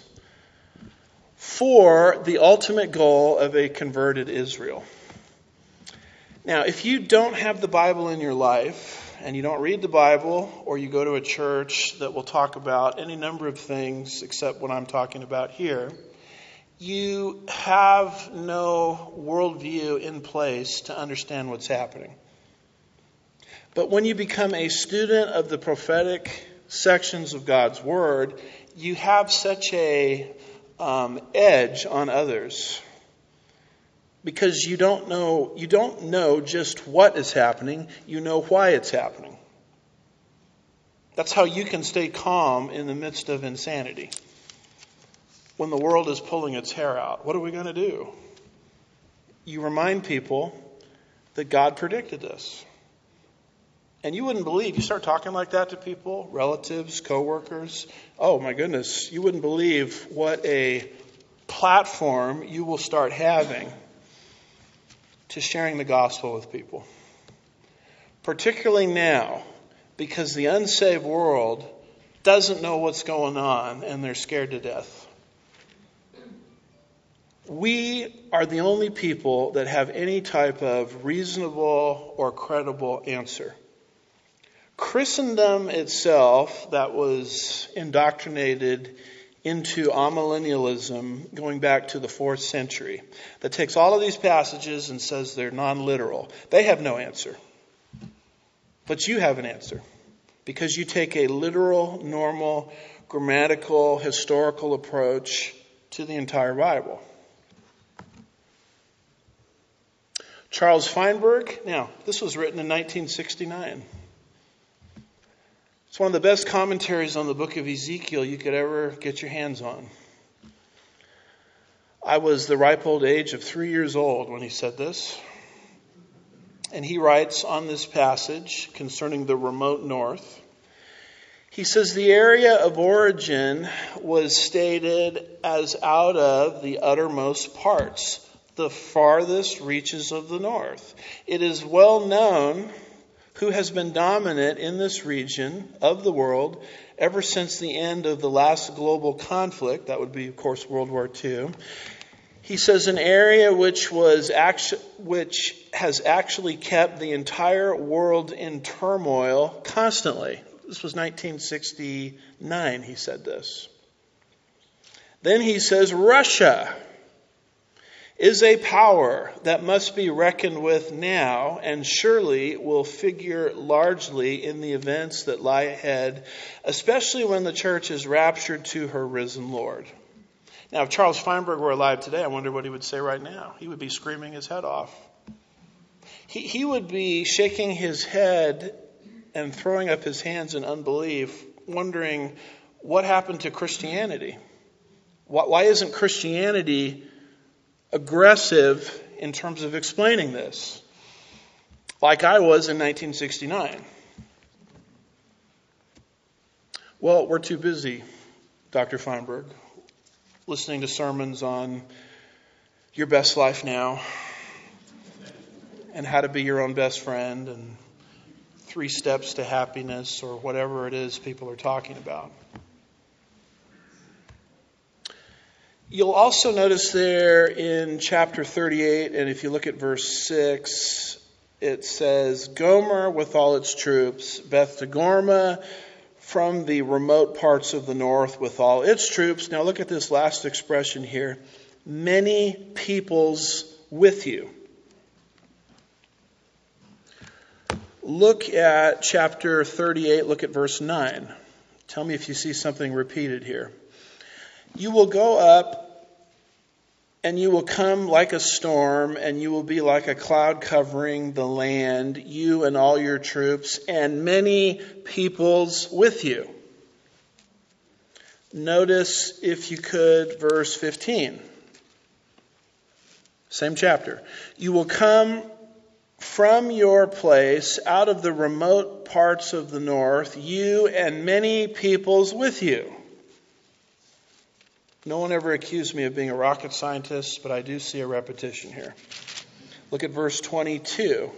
for the ultimate goal of a converted Israel. Now, if you don't have the Bible in your life, and you don't read the Bible, or you go to a church that will talk about any number of things except what I'm talking about here, you have no worldview in place to understand what's happening. But when you become a student of the prophetic sections of God's Word, you have such a edge on others, because you don't know just what is happening, you know why it's happening. That's how you can stay calm in the midst of insanity. When the world is pulling its hair out, what are we going to do? You remind people that God predicted this. And you wouldn't believe, you start talking like that to people, relatives, coworkers, oh my goodness, you wouldn't believe what a platform you will start having to sharing the gospel with people. Particularly now, because the unsaved world doesn't know what's going on and they're scared to death. We are the only people that have any type of reasonable or credible answer. Christendom itself, that was indoctrinated into amillennialism going back to the 4th century, that takes all of these passages and says they're non-literal. They have no answer. But you have an answer, because you take a literal, normal, grammatical, historical approach to the entire Bible. Charles Feinberg, now, this was written in 1969. It's one of the best commentaries on the book of Ezekiel you could ever get your hands on. I was the ripe old age of 3 years old when he said this. And he writes on this passage concerning the remote north. He says, the area of origin was stated as out of the uttermost parts, the farthest reaches of the north. It is well known who has been dominant in this region of the world ever since the end of the last global conflict. That would be, of course, World War II. He says an area which has actually kept the entire world in turmoil constantly. This was 1969, he said this. Then he says Russia. is a power that must be reckoned with now and surely will figure largely in the events that lie ahead, especially when the church is raptured to her risen Lord. Now, if Charles Feinberg were alive today, I wonder what he would say right now. He would be screaming his head off. He would be shaking his head and throwing up his hands in unbelief, wondering what happened to Christianity. Why isn't Christianity aggressive in terms of explaining this, like I was in 1969? Well, we're too busy, Dr. Feinberg, listening to sermons on your best life now and how to be your own best friend and 3 steps to happiness or whatever it is people are talking about. You'll also notice there in chapter 38, and if you look at verse 6, it says, Gomer with all its troops, Beth Togarmah from the remote parts of the north with all its troops. Now look at this last expression here. Many peoples with you. Look at chapter 38, look at verse 9. Tell me if you see something repeated here. You will go up and you will come like a storm and you will be like a cloud covering the land, you and all your troops and many peoples with you. Notice, if you could, verse 15. Same chapter. You will come from your place out of the remote parts of the north, you and many peoples with you. No one ever accused me of being a rocket scientist, but I do see a repetition here. Look at verse 22.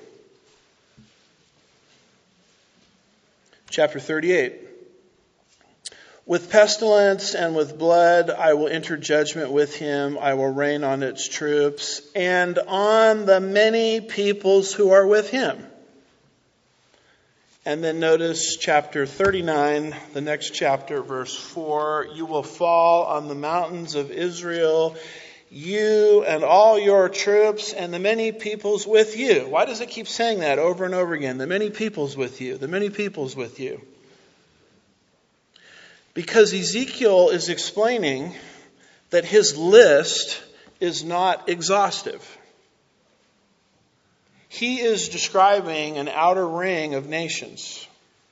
Chapter 38. With pestilence and with blood I will enter judgment with him. I will rain on its troops and on the many peoples who are with him. And then notice chapter 39, the next chapter, verse 4. You will fall on the mountains of Israel, you and all your troops and the many peoples with you. Why does it keep saying that over and over again? The many peoples with you, the many peoples with you. Because Ezekiel is explaining that his list is not exhaustive. He is describing an outer ring of nations.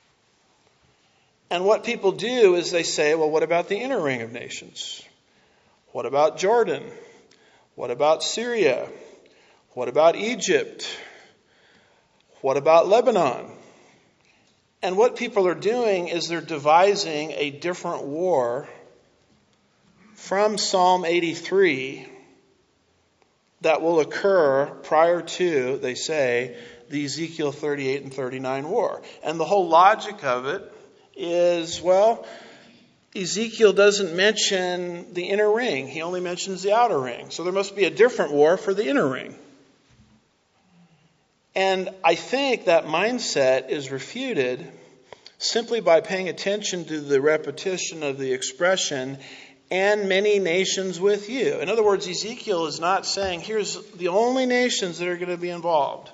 And what people do is they say, well, what about the inner ring of nations? What about Jordan? What about Syria? What about Egypt? What about Lebanon? And what people are doing is they're devising a different war from Psalm 83 that will occur prior to, they say, the Ezekiel 38 and 39 war. And the whole logic of it is, well, Ezekiel doesn't mention the inner ring. He only mentions the outer ring. So there must be a different war for the inner ring. And I think that mindset is refuted simply by paying attention to the repetition of the expression, and many nations with you. In other words, Ezekiel is not saying, here's the only nations that are going to be involved.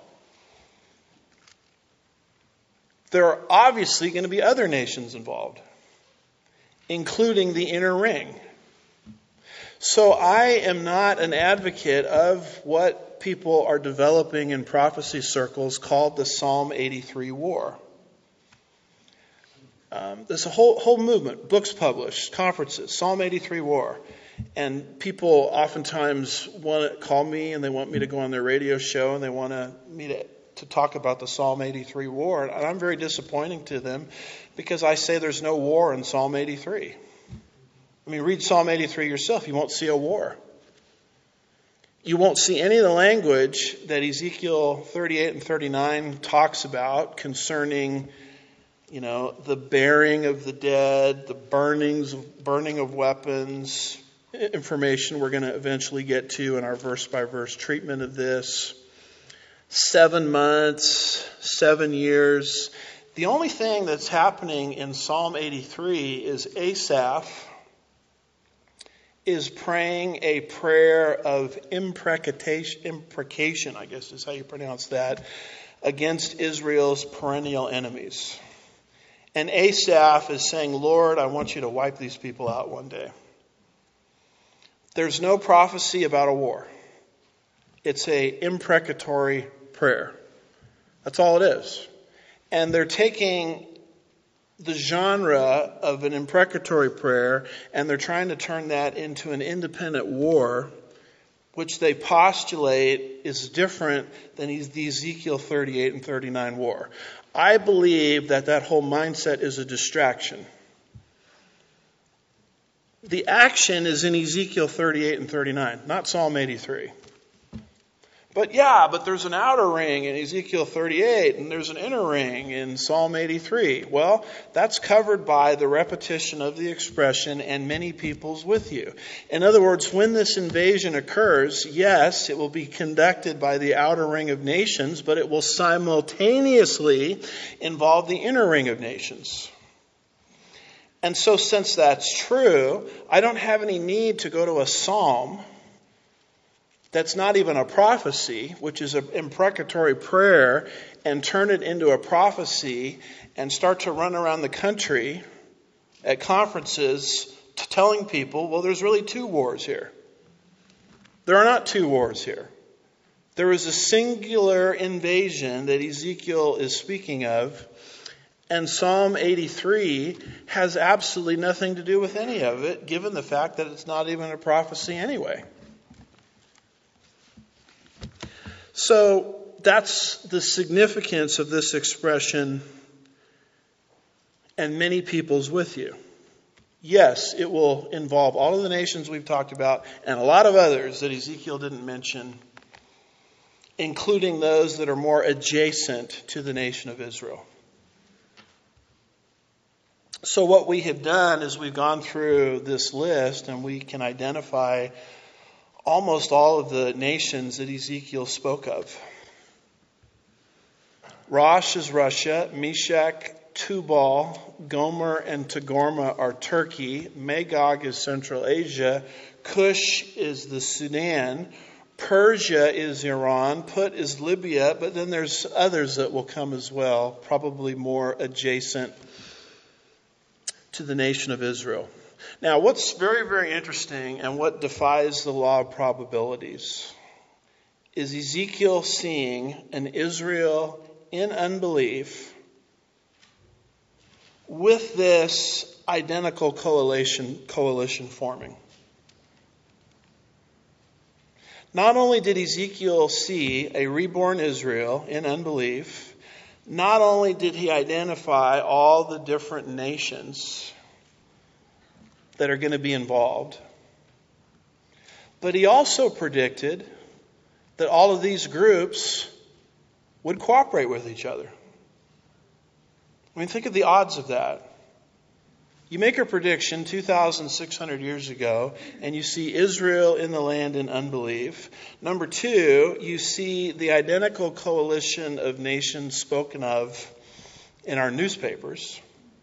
There are obviously going to be other nations involved, including the inner ring. So I am not an advocate of what people are developing in prophecy circles called the Psalm 83 war. There's a whole movement, books published, conferences, Psalm 83 war. And people oftentimes want to call me and they want me to go on their radio show and they want me to talk about the Psalm 83 war. And I'm very disappointing to them because I say there's no war in Psalm 83. I mean, read Psalm 83 yourself. You won't see a war. You won't see any of the language that Ezekiel 38 and 39 talks about concerning, the burying of the dead, the burning of weapons, information we're going to eventually get to in our verse-by-verse treatment of this. 7 months, 7 years. The only thing that's happening in Psalm 83 is Asaph is praying a prayer of imprecation, I guess is how you pronounce that, against Israel's perennial enemies. And Asaph is saying, Lord, I want you to wipe these people out one day. There's no prophecy about a war. It's an imprecatory prayer. That's all it is. And they're taking the genre of an imprecatory prayer and they're trying to turn that into an independent war, which they postulate is different than the Ezekiel 38 and 39 war. I believe that whole mindset is a distraction. The action is in Ezekiel 38 and 39, not Psalm 83. But there's an outer ring in Ezekiel 38 and there's an inner ring in Psalm 83. Well, that's covered by the repetition of the expression, and many peoples with you. In other words, when this invasion occurs, yes, it will be conducted by the outer ring of nations, but it will simultaneously involve the inner ring of nations. And so since that's true, I don't have any need to go to a psalm that's not even a prophecy, which is an imprecatory prayer, and turn it into a prophecy and start to run around the country at conferences telling people, well, there's really two wars here. There are not two wars here. There is a singular invasion that Ezekiel is speaking of, and Psalm 83 has absolutely nothing to do with any of it, given the fact that it's not even a prophecy anyway. So that's the significance of this expression, and many peoples with you. Yes, it will involve all of the nations we've talked about and a lot of others that Ezekiel didn't mention, including those that are more adjacent to the nation of Israel. So what we have done is we've gone through this list and we can identify almost all of the nations that Ezekiel spoke of. Rosh is Russia, Meshech, Tubal, Gomer, and Togarmah are Turkey. Magog is Central Asia. Cush is the Sudan. Persia is Iran. Put is Libya. But then there's others that will come as well, probably more adjacent to the nation of Israel. Now, what's very, very interesting and what defies the law of probabilities is Ezekiel seeing an Israel in unbelief with this identical coalition forming. Not only did Ezekiel see a reborn Israel in unbelief, not only did he identify all the different nations that are going to be involved, but he also predicted that all of these groups would cooperate with each other. I mean, think of the odds of that. You make a prediction 2,600 years ago, and you see Israel in the land in unbelief. Number two, you see the identical coalition of nations spoken of in our newspapers.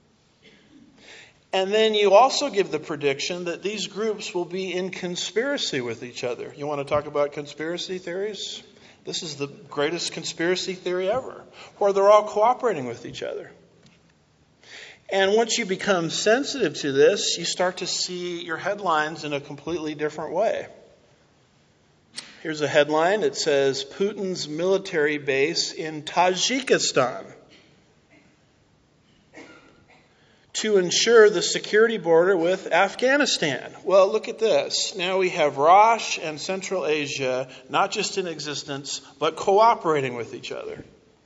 And then you also give the prediction that these groups will be in conspiracy with each other. You want to talk about conspiracy theories? This is the greatest conspiracy theory ever, where they're all cooperating with each other. And once you become sensitive to this, you start to see your headlines in a completely different way. Here's a headline. It says, Putin's military base in Tajikistan to ensure the security border with Afghanistan. Well, look at this. Now we have Rosh and Central Asia, not just in existence, but cooperating with each other.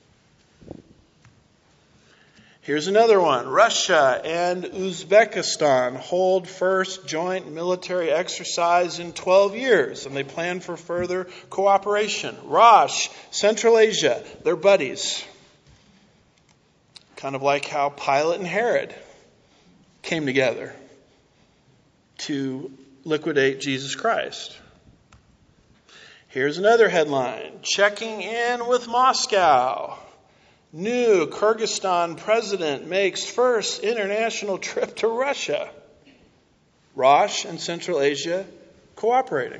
Here's another one. Russia and Uzbekistan hold first joint military exercise in 12 years, and they plan for further cooperation. Rosh, Central Asia, they're buddies. Kind of like how Pilate and Herod came together to liquidate Jesus Christ. Here's another headline. Checking in with Moscow. New Kyrgyzstan president makes first international trip to Russia. Rosh and Central Asia cooperating.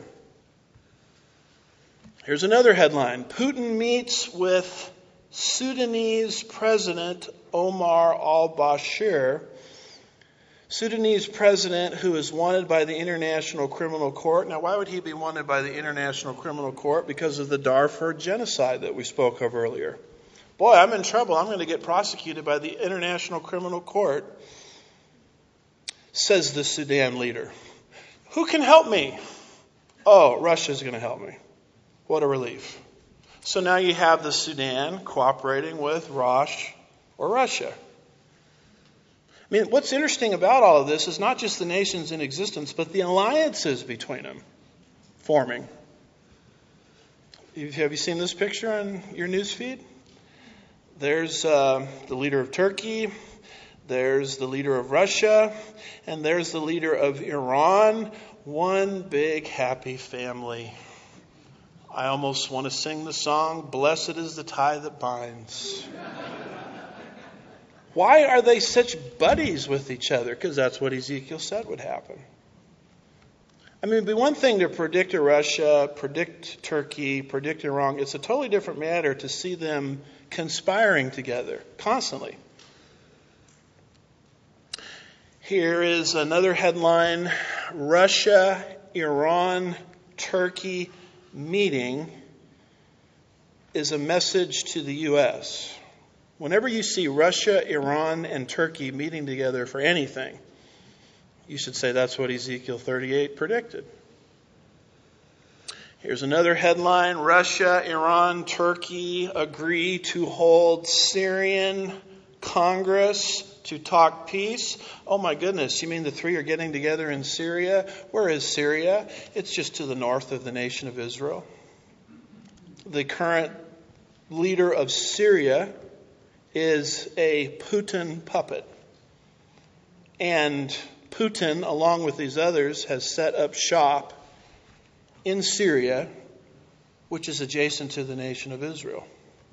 Here's another headline. Putin meets with Sudanese President Omar al-Bashir. Sudanese president who is wanted by the International Criminal Court. Now, why would he be wanted by the International Criminal Court? Because of the Darfur genocide that we spoke of earlier. Boy, I'm in trouble. I'm going to get prosecuted by the International Criminal Court, says the Sudan leader. Who can help me? Oh, Russia's going to help me. What a relief. So now you have the Sudan cooperating with Rosh or Russia. I mean, what's interesting about all of this is not just the nations in existence, but the alliances between them forming. Have you seen this picture on your news feed? There's the leader of Turkey, there's the leader of Russia, and there's the leader of Iran. One big happy family. I almost want to sing the song, "Blessed is the tie that binds." Why are they such buddies with each other? Because that's what Ezekiel said would happen. I mean, it'd be one thing to predict Russia, predict Turkey, predict Iran. It's a totally different matter to see them conspiring together constantly. Here is another headline. Russia, Iran, Turkey meeting is a message to the U.S. Whenever you see Russia, Iran, and Turkey meeting together for anything, you should say that's what Ezekiel 38 predicted. Here's another headline. Russia, Iran, Turkey agree to hold Syrian Congress to talk peace. Oh my goodness, you mean the three are getting together in Syria? Where is Syria? It's just to the north of the nation of Israel. The current leader of Syria is a Putin puppet. And Putin, along with these others, has set up shop in Syria, which is adjacent to the nation of Israel.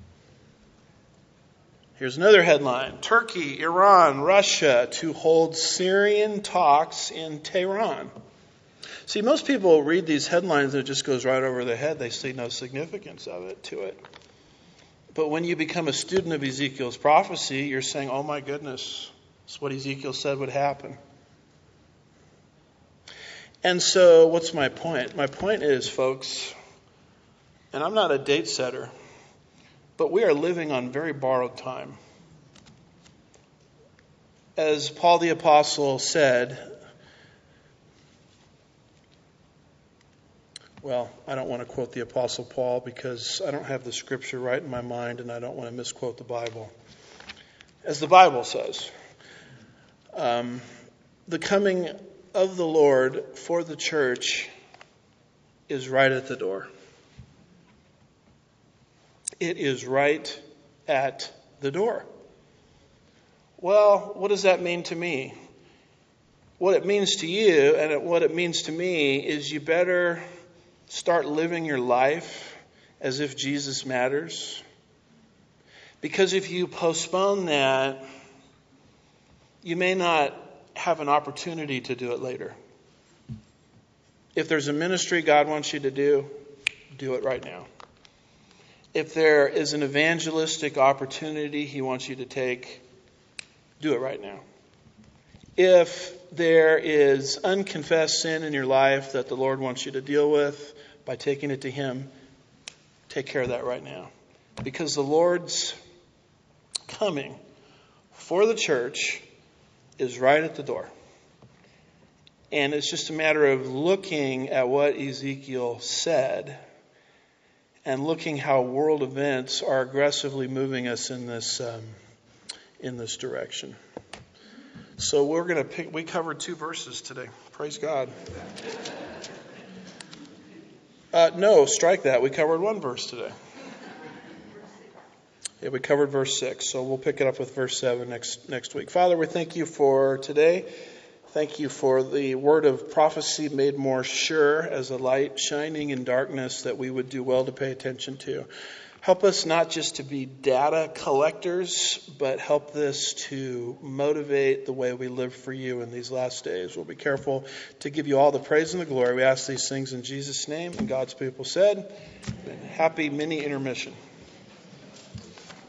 Here's another headline. Turkey, Iran, Russia to hold Syrian talks in Tehran. See, most people read these headlines and it just goes right over their head. They see no significance of it to it. But when you become a student of Ezekiel's prophecy, you're saying, oh my goodness, it's what Ezekiel said would happen. And so what's my point? My point is, folks, and I'm not a date setter, but we are living on very borrowed time. As Paul the Apostle said, well, I don't want to quote the Apostle Paul because I don't have the scripture right in my mind and I don't want to misquote the Bible. As the Bible says, the coming of the Lord for the church is right at the door. It is right at the door. Well, what does that mean to me? What it means to you and what it means to me is you better start living your life as if Jesus matters. Because if you postpone that, you may not have an opportunity to do it later. If there's a ministry God wants you to do it right now. If there is an evangelistic opportunity He wants you to take, do it right now. If there is unconfessed sin in your life that the Lord wants you to deal with by taking it to Him, take care of that right now. Because the Lord's coming for the church is right at the door. And it's just a matter of looking at what Ezekiel said and looking how world events are aggressively moving us in this direction. So we covered 2 verses today. Praise God. No, strike that. We covered 1 verse today. Yeah, we covered verse 6, so we'll pick it up with verse 7 next week. Father, we thank you for today. Thank you for the word of prophecy made more sure as a light shining in darkness that we would do well to pay attention to. Help us not just to be data collectors, but help this to motivate the way we live for you in these last days. We'll be careful to give you all the praise and the glory. We ask these things in Jesus' name. And God's people said, happy mini intermission.